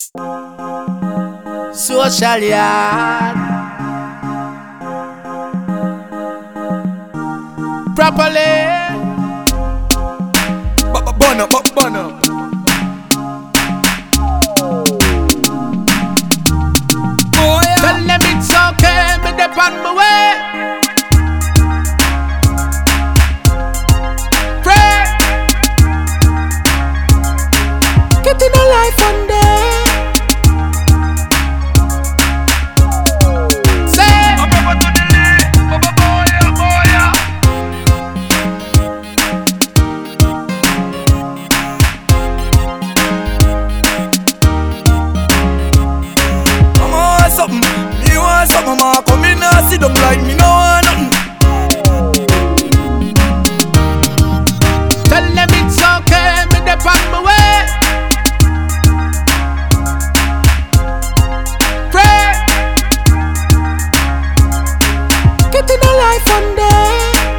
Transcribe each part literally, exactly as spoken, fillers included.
Social yard properly. Burn up, burn up. Oh yeah. Tell them it's okay, me dep on my way. Pray, getting a life one day. Say, I'm over to the left, Baba boy, boy. Mama want something, me want something. Mama come in and sit down like me no want nothing. tell them it's okay, me dep on my way. Pray, getting a life one day.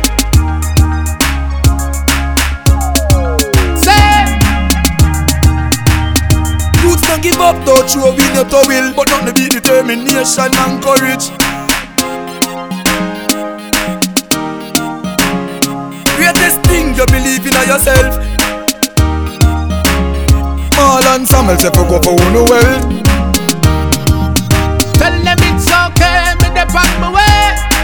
Say, Youths don't give up, though throw in your towel, but not the beat determination and courage. Greatest thing, you believe in yourself. Marlon Samuel say for go for one well. tell them it's okay, me dep on my way.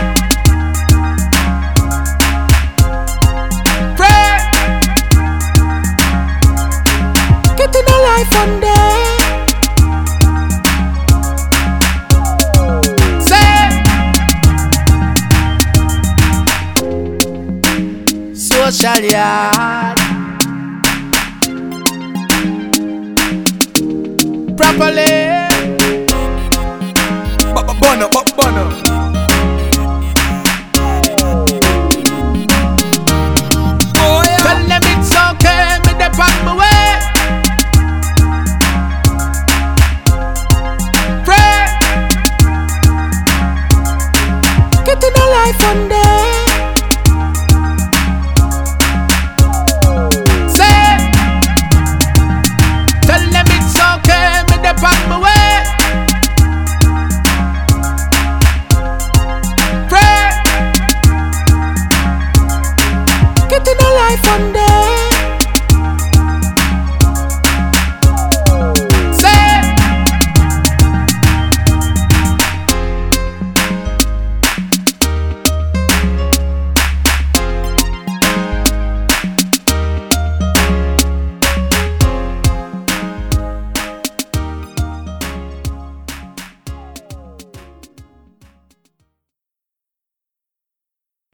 Pray, getting a life one day. Say, social yard properly.